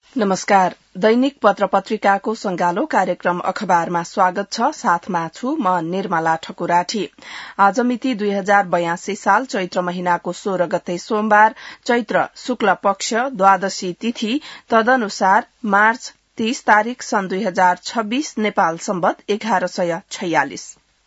नमस्कार। दैनिक पत्र पत्रिकाको संगालो कार्यक्रम अखबारमा स्वागत छ। साथमा छु म निर्मला ठकुराठी। आज मिति 2082 साल चैत्र महिनाको 16 गते सोमबार, चैत्र शुक्ल पक्ष द्वादशी तिथि, तदनुसार मार्च 30 तारिक सन् 2026 नेपाल सम्वत 1146।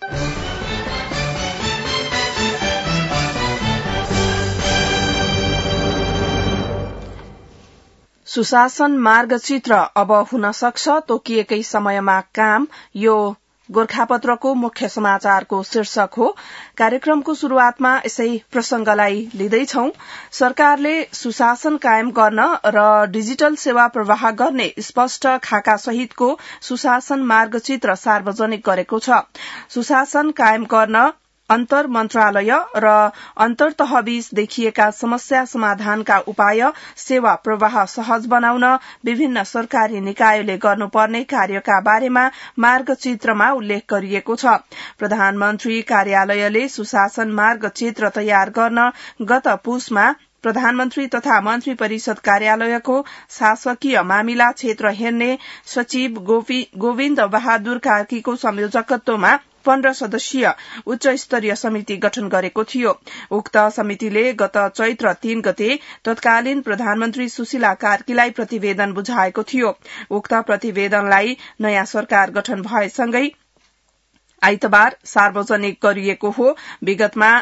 सुशासन मार्गचित्र अब हुन सक्छ, तोकिएकै समयमा काम, यो गोरखापत्रको मुख्य समाचारको शीर्षक हो। कार्यक्रमको शुरूआतमा यसै प्रसंगलाई लिँदैछौ। सरकारले सुशासन कायम गर्न र डिजिटल सेवा प्रवाह गर्ने स्पष्ट खाका सहितको सुशासन मार्गचित्र सार्वजनिक गरेको छ। सुशासन कायम गर्न अन्तर मन्त्रालय र अन्तर्तहबीच देखिएका समस्या समाधानका उपाय, सेवा प्रवाह सहज बनाउन विभिन्न सरकारी निकायले गर्नुपर्ने कार्यका बारेमा मार्गचित्रमा उल्लेख गरिएको छ। प्रधानमन्त्री कार्यालयले सुशासन मार्गचित्र तयार गर्न गत पुसमा प्रधानमन्त्री तथा मन्त्री परिषद कार्यालयको शासकीय मामिला क्षेत्र हेर्ने सचिव गोविन्द बहादुर कार्कीको संयोजकत्वमा 15 सदस्यीय उच्च स्तरीय समिति गठन गरेको थियो। उक्त समितिले गत चैत्र 3 गते तत्कालीन प्रधानमन्त्री सुशीला कार्कीलाई प्रतिवेदन बुझाएको थियो। उक्त प्रतिवेदनलाई नयाँ सरकार गठन भएसँगै आइतबार सार्वजनिक गरिएको हो। विगतमा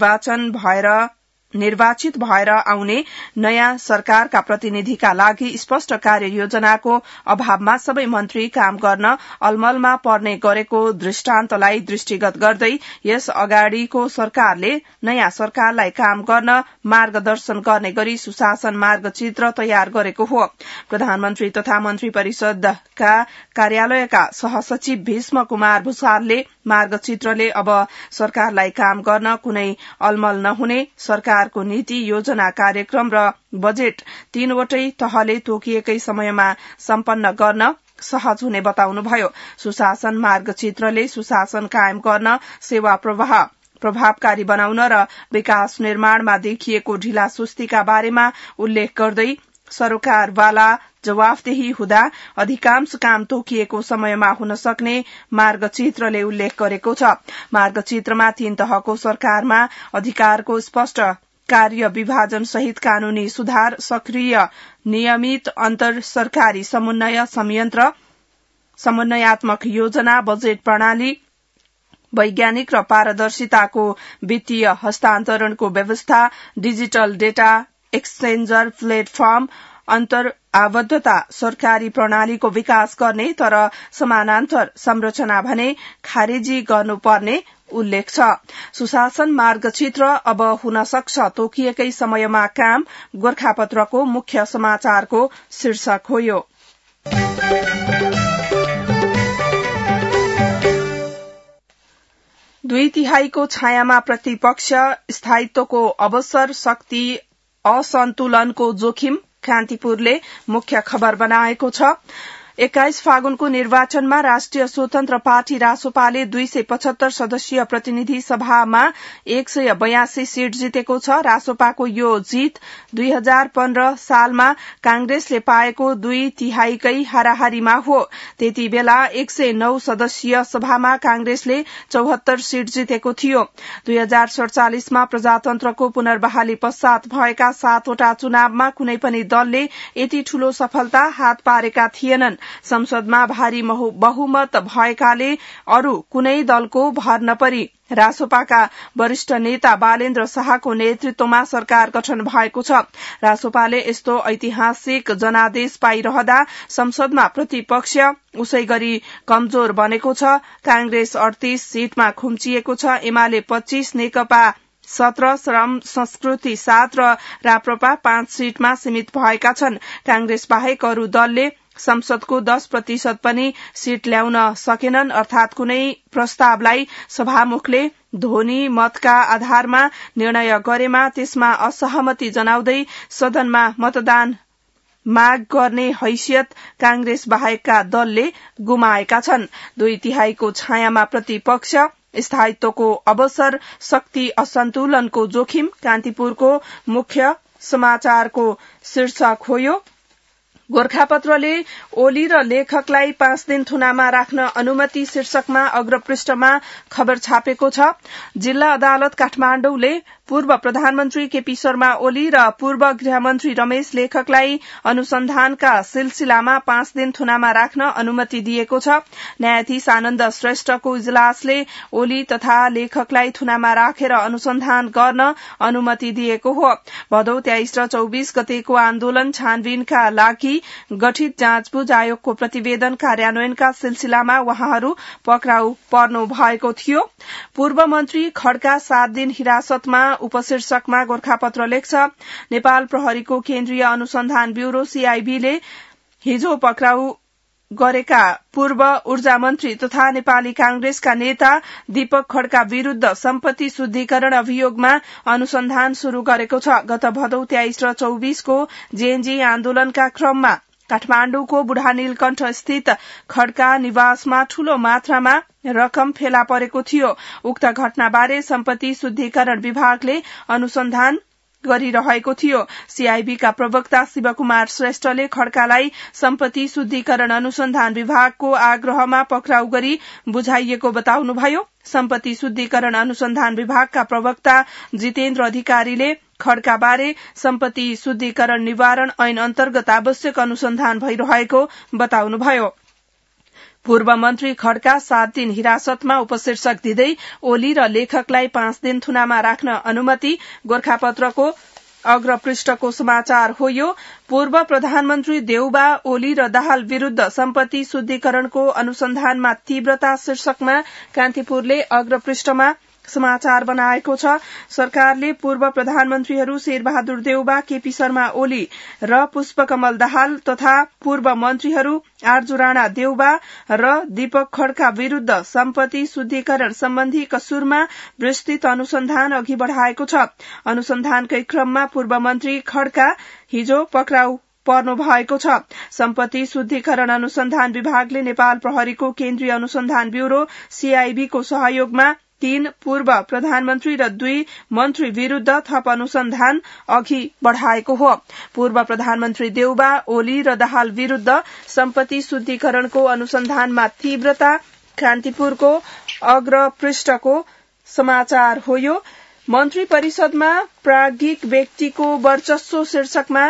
निर्वाचित भएर आउने नयाँ सरकारका प्रतिनिधिका लागि स्पष्ट कार्ययोजनाको अभावमा सबै मन्त्री काम गर्न अलमलमा पर्ने गरेको दृष्टान्तलाई दृष्टिगत गर्दै यस अगाडिको सरकारले नयाँ सरकारलाई काम गर्न मार्गदर्शन गर्ने गरी सुशासन मार्गचित्र तयार गरेको हो। प्रधानमन्त्री तथा मन्त्री परिषदका कार्यालयका सहसचिव भीष्म कुमार भूषालले मार्गचित्रले अब सरकारलाई काम गर्न कुनै अलमल नहुने, सरकारको नीति, योजना, कार्यक्रम र बजेट तीनवटै तहले तोकिएकै समयमा सम्पन्न गर्न सहज हुने बताउनुभयो। सुशासन मार्गचित्रले सुशासन कायम गर्न, सेवा प्रवाह प्रभावकारी बनाउन र विकास निर्माणमा देखिएको ढिला सुस्तीका बारेमा उल्लेख गर्दै सरकारवाला जवाफदेही हुँदा अधिकांश काम तोकिएको समयमा हुन सक्ने मार्गचित्रले उल्लेख गरेको छ। मार्गचित्रमा 3 तहको सरकारमा अधिकारको स्पष्ट कार्य विभाजन सहित कानूनी सुधार, सक्रिय नियमित अन्तर सरकारी समन्वय संयन्त्र, समन्वयात्मक योजना, बजेट प्रणाली, वैज्ञानिक र पारदर्शिताको वित्तीय हस्तान्तरणको व्यवस्था, डिजिटल डेटा एक्सचेन्जर प्लेटफर्म, अन्तर आबद्धता सरकारी प्रणालीको विकास गर्ने तर समानान्तर संरचना भने खारेजी गर्नुपर्ने उल्लेख छ। सुशासन मार्गचित्र अब हुन सक्छ, तोकिएकै समयमा काम, गोरखापत्रको मुख्य समाचारको शीर्षक हो यो। दुई तिहाईको छायामा प्रतिपक्ष, स्थायित्वको अवसर, शक्ति असन्तुलनको जोखिम, कान्तिपुरले मुख्य खबर बनाएको छ। 21 फागुनको निर्वाचनमा राष्ट्रिय स्वतन्त्र पार्टी रासोपाले 275 सदस्यीय प्रतिनिधि सभामा 182 सीट जितेको छ। रासोपाको यो जीत 2015 सालमा कांग्रेसले पाएको 2 तिहाईकै हाराहारीमा हो। त्यति बेला 109 सदस्यीय सभामा कांग्रेसले 74 सीट जितेको थियो। 2047 मा प्रजातन्त्रको पुनर्बहाली पश्चात भएका 7 वटा चुनावमा कुनै पनि दलले यति ठूलो सफलता हात पारेका थिएनन्। संसदमा भारी बहुमत भएकाले अरू कुनै दलको भर नपरी रासोपाका वरिष्ठ नेता बालेन्द्र शाहको नेतृत्वमा सरकार गठन भएको छ। रासोपाले यस्तो ऐतिहासिक जनादेश पाइरहँदा संसदमा प्रतिपक्ष उसै गरी कमजोर बनेको छ। कांग्रेस 38 सीटमा खुम्चिएको छ। एमाले 25, नेकपा 17, श्रम संस्कृति 7 र राप्रपा 5 सीटमा सीमित भएका छन्। कांग्रेस बाहेक अरू दलले संसदको 10% पनि सीट ल्याउन सकेनन्। अर्थात कुनै प्रस्तावलाई सभामुखले ध्वनि मतका आधारमा निर्णय गरेमा त्यसमा असहमति जनाउँदै सदनमा मतदान माग गर्ने हैसियत कांग्रेस बाहेकका दलले गुमाएका छन्। 2 तिहाईको छायामा प्रतिपक्ष, स्थायित्वको अवसर, शक्ति असन्तुलनको जोखिम, कान्तिपुरको मुख्य समाचारको शीर्षक हो यो। गोरखापत्रले ओली र लेखकलाई 5 दिन थुनामा राख्न अनुमति शीर्षकमा अग्रपृष्ठमा खबर छापेको छ। जिल्ला अदालत काठमाडौँले पूर्व प्रधानमन्त्री केपी शर्मा ओली र पूर्व गृहमन्त्री रमेश लेखकलाई अनुसन्धानका सिलसिलामा 5 दिन थुनामा राख्न अनुमति दिएको छ। न्यायाधीश आनन्द श्रेष्ठको इजलासले ओली तथा लेखकलाई थुनामा राखेर अनुसन्धान गर्न अनुमति दिएको हो। भदौ 23 र 24 गतेको आन्दोलन छानबिनका लागि गठित जाँचबुझ आयोगको प्रतिवेदन कार्यान्वयनका सिलसिलामा उहाँहरू पक्राउ पर्नु भएको थियो। पूर्व मन्त्री खड्का 7 दिन हिरासतमा उपशीर्षकमा गोरखापत्र लेख्छ। नेपाल प्रहरीको केन्द्रीय अनुसन्धान ब्यूरो सीआईबीले हिजो पक्राउ गरेका पूर्व ऊर्जा मन्त्री तथा नेपाली कांग्रेसका नेता दीपक खड्का विरूद्ध सम्पत्ति शुद्धिकरण अभियोगमा अनुसन्धान शुरू गरेको छ। गत भदौ 23 र 24 को जेएनजी आन्दोलनका क्रममा काठमाडौँको बुढा नीलकण्ठ स्थित खड्का निवासमा ठूलो मात्रामा रकम फेला परेको थियो। उक्त घटनाबारे सम्पत्ति शुद्धिकरण विभागले अनुसन्धान गरिरहेको थियो। सीआईबीका प्रवक्ता शिवकुमार श्रेष्ठले खड्कालाई सम्पत्ति शुद्धिकरण अनुसन्धान विभागको आग्रहमा पक्राउ गरी बुझाइएको बताउनुभयो। सम्पत्ति शुद्धिकरण अनुसन्धान विभागका प्रवक्ता जितेन्द्र अधिकारीले खड्काबारे सम्पत्ति शुद्धिकरण निवारण ऐन अन्तर्गत आवश्यक अनुसन्धान भइरहेको बताउनुभयो। पूर्व मन्त्री खड्का 7 दिन हिरासतमा उपशीर्षक दिँदै ओली र लेखकलाई 5 दिन थुनामा राख्न अनुमति गोरखापत्रको अग्रपृष्ठको समाचार हो। यो पूर्व प्रधानमन्त्री देउबा ओली र दाहाल विरूद्ध सम्पत्ति शुद्धिकरणको अनुसन्धानमा तीव्रता शीर्षकमा कान्तिपुरले अग्रपृष्ठमा समाचार बनाएको छ। सरकारले पूर्व प्रधानमन्त्रीहरू शेरबहादुर देउबा, केपी शर्मा ओली र पुष्पकमल दाहाल तथा पूर्व मन्त्रीहरू आर्जु राणा देउबा र दीपक खड्का विरूद्ध सम्पत्ति शुद्धिकरण सम्बन्धी कसुरमा विस्तृत अनुसन्धान अघि बढ़ाएको छ। अनुसन्धानकै क्रममा पूर्व मन्त्री खड्का हिजो पक्राउ पर्नु भएको छ। सम्पत्ति शुद्धिकरण अनुसन्धान विभागले नेपाल प्रहरीको केन्द्रीय अनुसन्धान ब्यूरो सीआईबीको सहयोगमा 3 पूर्व प्रधानमन्त्री र 2 मन्त्री विरूद्ध थप अनुसन्धान अघि बढ़ाएको हो। पूर्व प्रधानमन्त्री देउबा ओली र दाहाल विरूद्ध सम्पत्ति शुद्धिकरणको अनुसन्धानमा तीव्रता कान्तिपुरको अग्रपृष्ठको समाचार हो। यो मन्त्री परिषदमा प्राज्ञिक व्यक्तिको वर्चस्व शीर्षकमा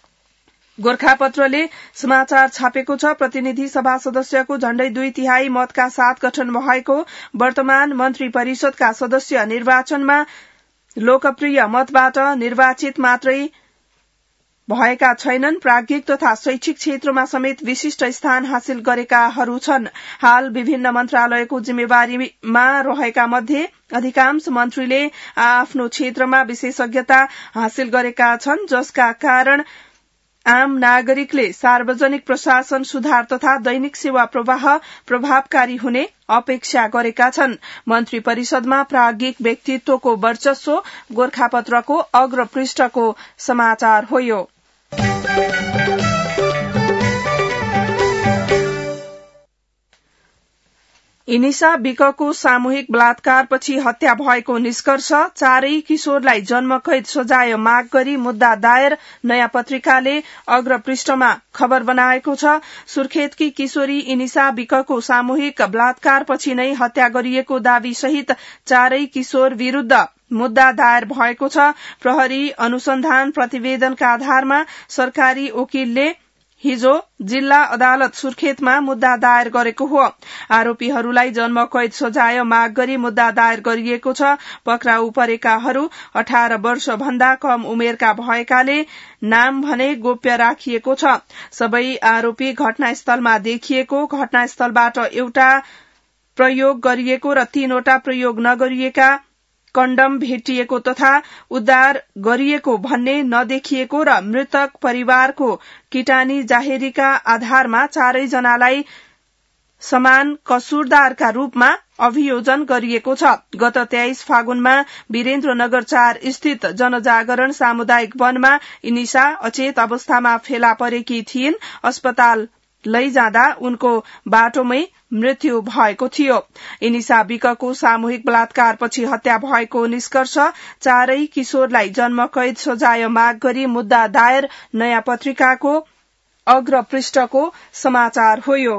गोरखापत्रले समाचार छापेको छ। प्रतिनिधि सभा सदस्यको झण्डै 2/3 मतका साथ गठन भएको वर्तमान मन्त्री परिषदका सदस्य निर्वाचनमा लोकप्रिय मतबाट निर्वाचित मात्रै भएका छैनन्। प्राज्ञिक तथा शैक्षिक क्षेत्रमा समेत विशिष्ट स्थान हासिल गरेकाहरू छन्। हाल विभिन्न मन्त्रालयको जिम्मेवारीमा रहेका मध्ये अधिकांश मन्त्रीले आफ्नो क्षेत्रमा विशेषज्ञता हासिल गरेका छन्, जसका कारण आम नागरिकले सार्वजनिक प्रशासन सुधार तथा दैनिक सेवा प्रवाह प्रभावकारी हुने अपेक्षा गरेका छन्। मन्त्री परिषदमा प्राज्ञिक व्यक्तित्वको वर्चस्व गोरखापत्रको अग्रपृष्ठको समाचार हो। यो इनिसा बिकको सामूहिक बलात्कारपछि हत्या भएको निष्कर्ष, 4 किशोरलाई जन्मकैद सजाय माग गरी मुद्दा दायर, नयाँ पत्रिकाले अग्रपृष्ठमा खबर बनाएको छ। सुर्खेतकी किशोरी इनिसा बिकको सामूहिक बलात्कारपछि नै हत्या गरिएको दावी सहित 4 किशोर विरूद्ध मुद्दा दायर भएको छ। प्रहरी अनुसन्धान प्रतिवेदनका आधारमा सरकारी वकिलले हिजो जिल्ला अदालत सुर्खेतमा मुद्दा दायर गरेको हो। आरोपीहरूलाई जन्मकैद सजाय माग गरी मुद्दा दायर गरिएको छ। पक्राउ परेकाहरू 18 वर्ष भन्दा कम उमेरका भएकाले नाम भने गोप्य राखिएको छ। सबै आरोपी घटनास्थलमा देखिएको, घटनास्थलबाट एउटा प्रयोग गरिएको र 3वटा प्रयोग नगरिएका कण्डम भेटिएको तथा उद्धार गरिएको भन्ने नदेखिएको र मृतक परिवारको किटानी जाहेरीका आधारमा 4 जनालाई समान कसुरदारका रूपमा अभियोजन गरिएको छ। गत 23 फागुनमा वीरेन्द्रनगर 4 स्थित जनजागरण सामुदायिक वनमा इनिसा अचेत अवस्थामा फेला परेकी थिइन्। अस्पताल लैजाँदा उनको बाटोमै मृत्यु भएको थियो। इनिसा बिकको सामूहिक बलात्कारपछि हत्या भएको निष्कर्ष, 4 किशोरलाई जन्मकैद सजाय माग गरी मुद्दा दायर, नयाँ पत्रिकाको अग्र पृष्ठको समाचार हो यो।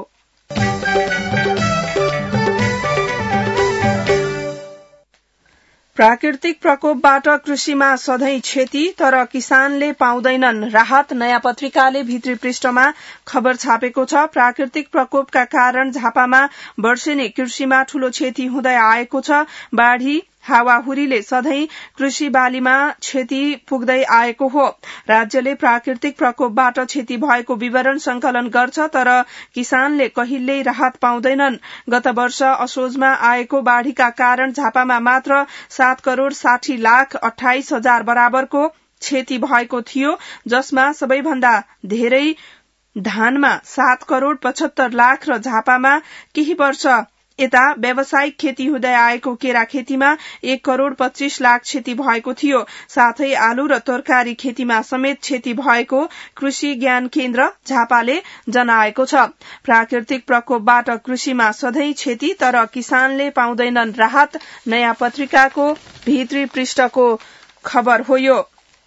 प्राकृतिक प्रकोपबाट कृषिमा सधैं क्षति तर किसानले पाउँदैनन् राहत, नयाँ पत्रिकाले भित्री पृष्ठमा खबर छापेको छ। प्राकृतिक प्रकोपका कारण झापामा वर्षेनी कृषिमा ठूलो क्षति हुँदै आएको छ। बाढ़ी हावाहुरीले सधैं कृषि बालीमा क्षति पुग्दै आएको हो। राज्यले प्राकृतिक प्रकोपबाट क्षति भएको विवरण संकलन गर्छ तर किसानले कहिल्यै राहत पाउँदैनन्। गत वर्ष असोजमा आएको बाढ़ीका कारण झापामा मात्र 7 करोड़ 60 लाख 28 हजार बराबरको क्षति भएको थियो, जसमा सबैभन्दा धेरै धानमा 7 करोड़ 75 लाख र झापामा केही वर्ष यता व्यावसायिक खेती हुँदै आएको केरा खेतीमा 1 करोड़ 25 लाख क्षति भएको थियो। साथै आलु र तरकारी खेतीमा समेत क्षति भएको कृषि ज्ञान केन्द्र झापाले जनाएको छ। प्राकृतिक प्रकोपबाट कृषिमा सधैं क्षति तर किसानले पाउँदैनन् राहत, नयाँ पत्रिकाको भित्री पृष्ठको खबर हो यो।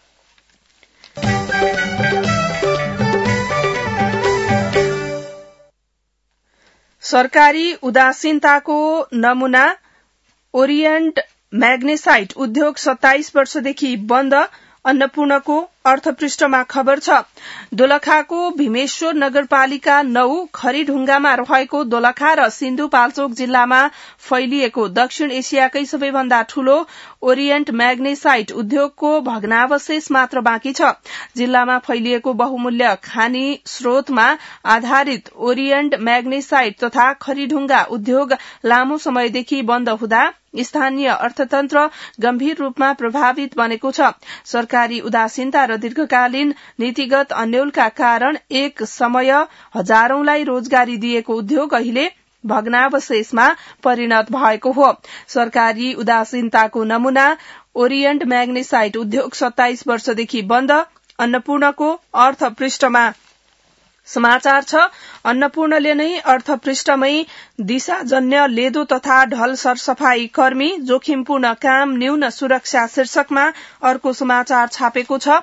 सरकारी उदासीनताको नमूना ओरिएन्ट म्याग्नेसाइट उद्योग 27 वर्षदेखि बन्द, अन्नपूर्णको अर्थपृष्ठमा खबर छ। दोलखाको भीमेश्वर नगरपालिका 9 खरीढुङ्गामा रहेको दोलखा र सिन्धुपाल्चोक जिल्लामा फैलिएको दक्षिण एसियाकै सबैभन्दा ठूलो ओरिएन्ट म्याग्नेसाइट उद्योगको भग्नावशेष मात्र बाँकी छ। जिल्लामा फैलिएको बहुमूल्य खानी स्रोतमा आधारित ओरिएन्ट म्याग्नेसाइट तथा खरीढुङ्गा उद्योग लामो समयदेखि बन्द हुँदा स्थानीय अर्थतन्त्र गम्भीर रूपमा प्रभावित बनेको छ। सरकारी उदासीनता र दीर्घकालीन नीतिगत अन्योलका कारण एक समय हजारौंलाई रोजगारी दिएको उद्योग अहिले भग्नावशेषमा परिणत भएको हो। सरकारी उदासीनताको नमूना ओरिएन्ट म्याग्नेसाइट उद्योग 27 वर्षदेखि बन्द, अन्नपूर्णको अर्थपृष्ठमा समाचार छ। अन्नपूर्णले नै अर्थपृष्ठमै दिशाजन्य लेदो तथा ढल सरसफाई कर्मी जोखिमपूर्ण काम न्यून सुरक्षा शीर्षकमा अर्को समाचार छापेको छ।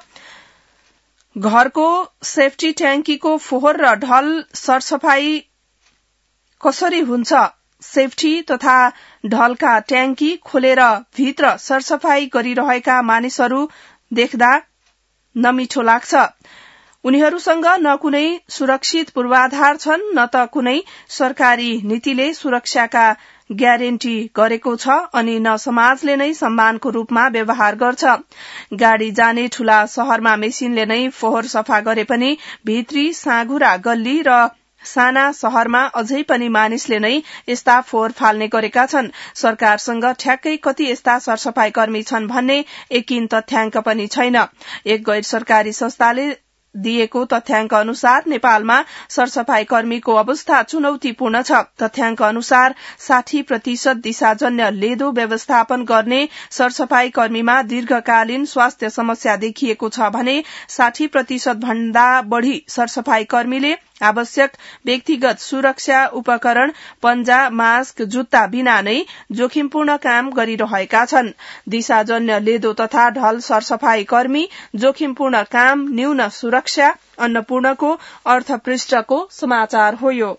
घरको सेफ्टी ट्याङ्कीको फोहोर र ढल सरसफाई कसरी हुन्छ? सेफ्टी तथा ढलका ट्याङ्की खोलेर भित्र सरसफाई गरिरहेका मानिसहरू देख्दा नमिठो लाग्छ। उनीहरूसँग न कुनै सुरक्षित पूर्वाधार छन् न त कुनै सरकारी नीतिले सुरक्षाका ग्यारेन्टी गरेको छ अनि न समाजले नै सम्मानको रूपमा व्यवहार गर्छ। गाड़ी जाने ठूला शहरमा मेसिनले नै फोहोर सफा गरे पनि भित्री साँघुरा गल्ली र साना शहरमा अझै पनि मानिसले नै यस्ता फोहोर फाल्ने गरेका छन्। सरकारसँग ठ्याक्कै कति यस्ता सरसफाई कर्मी छन् भन्ने एकिन तथ्याङ्क पनि छैन। एक गैर सरकारी संस्थाले दिएको तथ्याङ्क अनुसार नेपालमा सरसफाई कर्मीको अवस्था चुनौतीपूर्ण छ। तथ्याङ्क अनुसार 60% दिशाजन्य लेदो व्यवस्थापन गर्ने सरसफाई कर्मीमा दीर्घकालीन स्वास्थ्य समस्या देखिएको छ भने 60% भन्दा बढ़ी सरसफाई कर्मीले आवश्यक व्यक्तिगत सुरक्षा उपकरण, पन्जा, मास्क, जुत्ता बिना नै जोखिमपूर्ण काम गरिरहेका छन्। दिशाजन्य लेदो तथा ढल सरसफाई कर्मी जोखिमपूर्ण काम न्यून सुरक्षा, अन्नपूर्णको अर्थपृष्ठको समाचार हो यो।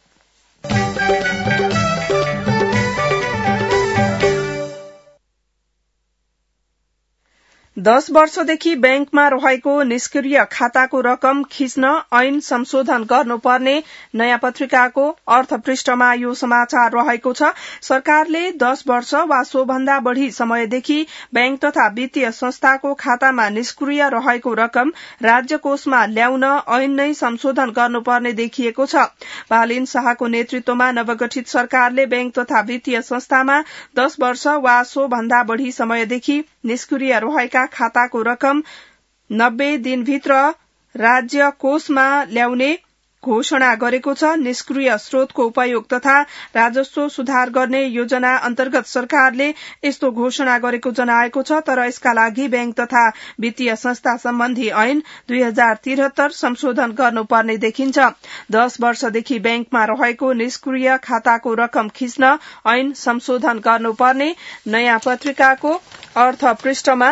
10 वर्षदेखि ब्याङ्कमा रहेको निष्क्रिय खाताको रकम खिच्न ऐन संशोधन गर्नुपर्ने नयाँ पत्रिकाको अर्थपृष्ठमा यो समाचार रहेको छ। सरकारले 10 वर्ष वा सोभन्दा बढ़ी समयदेखि ब्याङ्क तथा वित्तीय संस्थाको खातामा निष्क्रिय रहेको रकम राज्य कोषमा ल्याउन ऐन नै संशोधन गर्नुपर्ने देखिएको छ। बालिन शाहको नेतृत्वमा नवगठित सरकारले ब्याङ्क तथा वित्तीय संस्थामा 10 वर्ष वा सोभन्दा बढ़ी समयदेखि निष्क्रिय रहेका खाताको रकम 90 दिनभित्र राज्य कोषमा ल्याउने घोषणा गरेको छ। निष्क्रिय स्रोतको उपयोग तथा राजस्व सुधार गर्ने योजना अन्तर्गत सरकारले यस्तो घोषणा गरेको जनाएको छ। तर यसका लागि ब्याङ्क तथा वित्तीय संस्था सम्बन्धी ऐन 2073 संशोधन गर्नुपर्ने देखिन्छ। 10 वर्षदेखि ब्याङ्कमा रहेको निष्क्रिय खाताको रकम खिच्न ऐन संशोधन गर्नुपर्ने नयाँ पत्रिकाको अर्थपृष्ठमा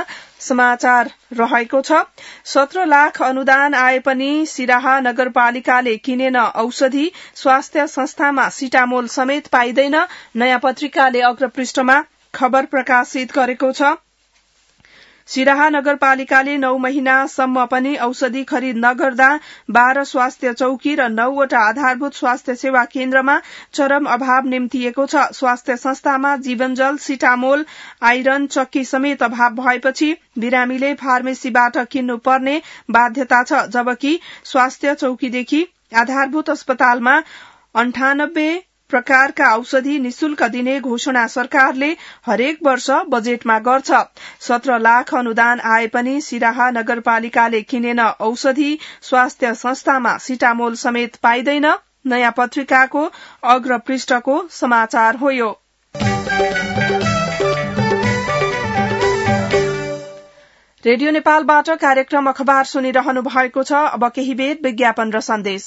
समाचार रहेको छ। 17 लाख अनुदान आए पनि सिराहा नगरपालिकाले किनेन औषधि, स्वास्थ्य संस्थामा सिटामोल समेत पाइँदैन। नयाँ पत्रिकाले अग्रपृष्ठमा खबर प्रकाशित गरेको छ। सिराहा नगरपालिकाले 9 महिनासम्म पनि औषधि खरिद नगर्दा 12 स्वास्थ्य चौकी र 9वटा आधारभूत स्वास्थ्य सेवा केन्द्रमा चरम अभाव निम्तिएको छ। स्वास्थ्य संस्थामा जीवनजल, सिटामोल, आइरन चक्की समेत अभाव भएपछि बिरामीले फार्मेसीबाट किन्नुपर्ने बाध्यता छ, जबकि स्वास्थ्य चौकीदेखि आधारभूत अस्पतालमा 98 प्रकारका औषधि निशुल्क दिने घोषणा सरकारले हरेक वर्ष बजेटमा गर्छ। 17 लाख अनुदान आए पनि सिराहा नगरपालिकाले किनेन औषधि, स्वास्थ्य संस्थामा सिटामोल समेत पाइँदैन। नयाँ पत्रिकाको अग्रपृष्ठको समाचार हो यो। रेडियो नेपालबाट कार्यक्रम अखबार सुनिरहनु भएको छ। अब केही बेर विज्ञापन र सन्देश।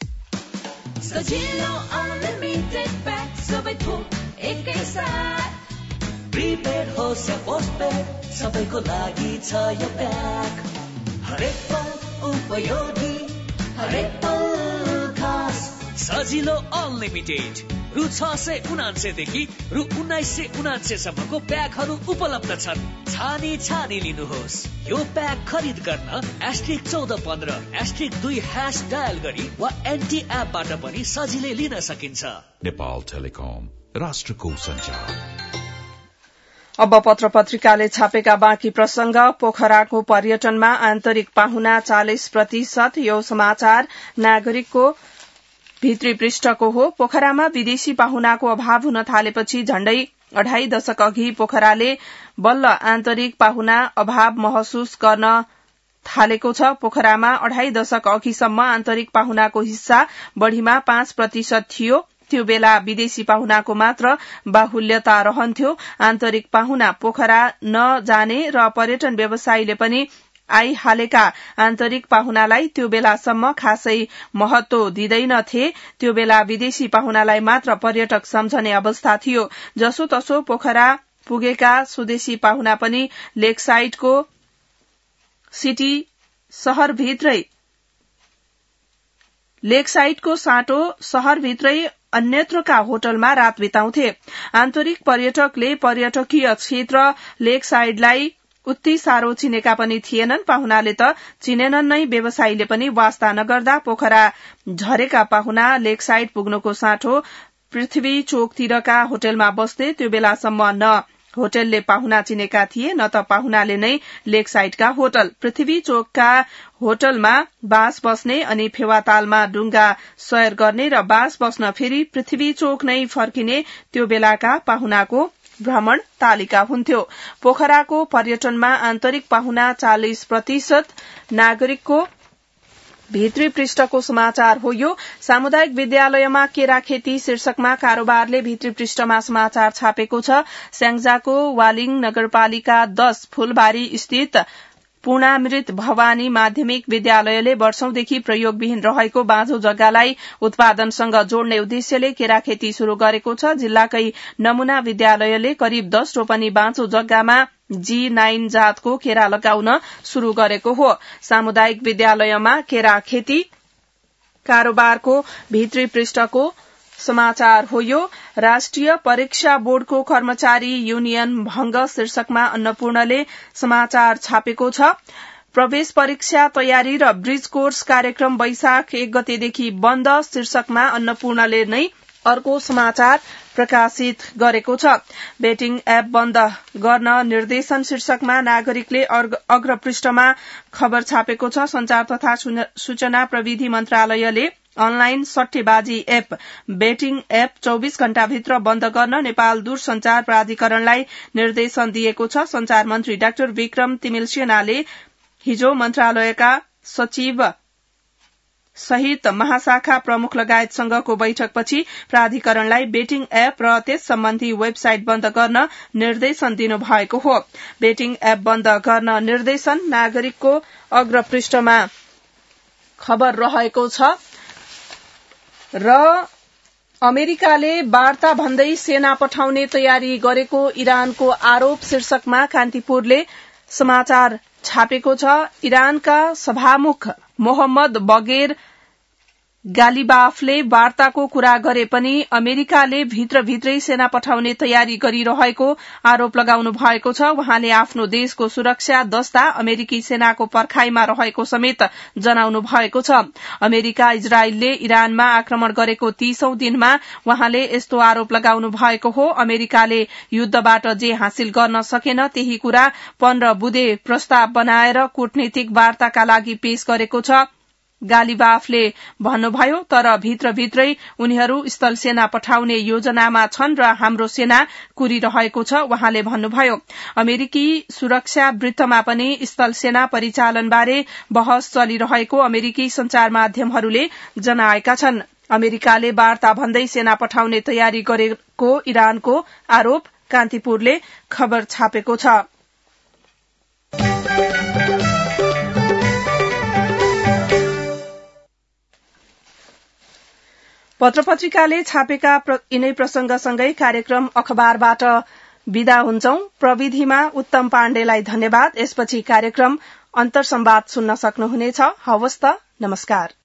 प्रिपेड होस् या पोस्टपेड, सबैको लागि छ यो प्याक। हरेक पल उपयोगी, हरेक पल खास। सजिलो अनलिमिटेड रु 699 देखि रु 1999 सम्मको प्याकहरू उपलब्ध छन्। छानी लिनुहोस्। यो प्याक खरिद गर्न *1415 *2# डायल गरी वा एन्टी एपबाट पनि सजिलै लिन सकिन्छ। नेपाल टेलिकम, राष्ट्रको सञ्चार। अब पत्र पत्रिकाले छापेका बाँकी प्रसंग। पोखराको पर्यटनमा आन्तरिक पाहुना 40%। यो समाचार नागरिकको भित्री पृष्ठको हो। पोखरामा विदेशी पाहुनाको अभाव हुन थालेपछि झण्डै 2.5 दशक अघि पोखराले बल्ल आन्तरिक पाहुना अभाव महसुस गर्न थालेको छ। पोखरामा 2.5 दशक अघिसम्म आन्तरिक पाहुनाको हिस्सा बढ़ीमा 5% थियो। त्यो बेला विदेशी पाहुनाको मात्र बाहुल्यता रहन्थ्यो। आन्तरिक पाहुना पोखरा नजाने र पर्यटन व्यवसायीले पनि आइहालेका आन्तरिक पाहुनालाई त्यो बेलासम्म खासै महत्व दिँदैनथे। त्यो बेला विदेशी पाहुनालाई मात्र पर्यटक सम्झने अवस्था थियो। जसो तसो पोखरा पुगेका स्वदेशी पाहुना पनि लेकसाइडको सिटी शहरभित्रै लेकसाइडको साटो शहरभित्रै अन्यत्रका होटलमा रात बिताउँथे। आन्तरिक पर्यटकले पर्यटकीय क्षेत्र लेकसाइडलाई उति साह्रो चिनेका पनि थिएनन्। पाहुनाले त चिनेनन् नै। व्यवसायीले पनि वास्ता नगर्दा पोखरा झरेका पाहुना लेकसाइड पुग्नुको साटो पृथ्वी चोकतिरका होटलमा बस्थे। त्यो बेलासम्म न होटलले पाहुना चिनेका थिए न त पाहुनाले नै लेकसाइडका होटल। पृथ्वी चोकका होटलमा बास बस्ने अनि फेवातालमा डुङ्गा सयर गर्ने र बास बस्न फेरि पृथ्वी चोक नै फर्किने त्यो बेलाका पाहुनाको भ्रमण तालिका हुन्थ्यो। पोखराको पर्यटनमा आन्तरिक पाहुना 40%। नागरिकको भित्री पृष्ठको समाचार हो यो। सामुदायिक विद्यालयमा केरा खेती शीर्षकमा कारोबारले भित्री पृष्ठमा समाचार छापेको छ। स्याङ्जाको वालिङ नगरपालिका 10 फूलबारी स्थित पूर्णामृत भवानी माध्यमिक विद्यालयले वर्षौंदेखि प्रयोगविहीन रहेको बाँझो जग्गालाई उत्पादनसँग जोड्ने उद्देश्यले केरा खेती शुरू गरेको छ। जिल्लाकै नमूना विद्यालयले करिब 10 रोपनी बाँझो जग्गामा G9 जातको केरा लगाउन शुरू गरेको हो। सामुदायिक विद्यालयमा केरा खेती कारोबारको भित्री पृष्ठको समाचार हो यो। राष्ट्रिय परीक्षा बोर्डको कर्मचारी युनियन भंग शीर्षकमा अन्नपूर्णले समाचार छापेको छ। प्रवेश परीक्षा तयारी र ब्रिज कोर्स कार्यक्रम वैशाख 1 गतेदेखि बन्द शीर्षकमा अन्नपूर्णले नै अर्को समाचार प्रकाशित गरेको छ। बेटिङ एप बन्द गर्न निर्देशन शीर्षकमा नागरिकले अग्रपृष्ठमा खबर छापेको छ। संचार तथा सूचना प्रविधि मन्त्रालयले अनलाइन सट्टेबाजी एप बेटिङ एप 24 घण्टाभित्र बन्द गर्न नेपाल दूरसंचार प्राधिकरणलाई निर्देशन दिएको छ। संचार मन्त्री डाक्टर विक्रम तिमिलसेनाले हिजो मन्त्रालयका सचिव सहित महाशाखा प्रमुख लगायतसँगको बैठकपछि प्राधिकरणलाई बेटिङ एप र त्यस सम्बन्धी वेबसाइट बन्द गर्न निर्देशन दिनुभएको हो। बेटिङ एप बन्द गर्न निर्देशन नागरिकको अग्रपृष्ठमा खबर रहेको छ। र अमेरिकाले वार्ता भन्दै सेना पठाउने तयारी गरेको इरानको आरोप शीर्षकमा कान्तिपुरले समाचार छापेको छ। इरानका सभामुख मोहम्मद बगेर गालिबाफले वार्ताको कुरा गरे पनि अमेरिकाले भित्रभित्रै सेना पठाउने तयारी गरिरहेको आरोप लगाउनु भएको छ। वहाँले आफ्नो देशको सुरक्षा दस्ता अमेरिकी सेनाको पर्खाईमा रहेको समेत जनाउनु भएको छ। अमेरिका इजरायलले इरानमा आक्रमण गरेको 30औं दिनमा वहाँले यस्तो आरोप लगाउनु भएको हो। अमेरिकाले युद्धबाट जे हासिल गर्न सकेन त्यही कुरा 15 बुँदे प्रस्ताव बनाएर कूटनीतिक वार्ताका लागि पेश गरेको छ। गालिबाफले भन्नुभयो, तर भित्रभित्रै उनीहरू स्थल सेना पठाउने योजनामा छन् र हाम्रो सेना कुरिरहेको छ। वहाँले भन्नुभयो, अमेरिकी सुरक्षा वृत्तमा पनि स्थल सेना परिचालनबारे बहस चलिरहेको अमेरिकी संचार माध्यमहरूले जनाएका छन्। अमेरिकाले वार्ता भन्दै सेना पठाउने तयारी गरेको इरानको आरोप कान्तिपुरले खबर छापेको छ। पत्रपत्रिकाले छापेका यिनै प्रसंगसँगै कार्यक्रम अखबारबाट विदा हुन्छौं। प्रविधिमा उत्तम पाण्डेलाई धन्यवाद। यसपछि कार्यक्रम अन्तर्संवाद सुन्न सक्नुहुनेछ। हवस् त, नमस्कार।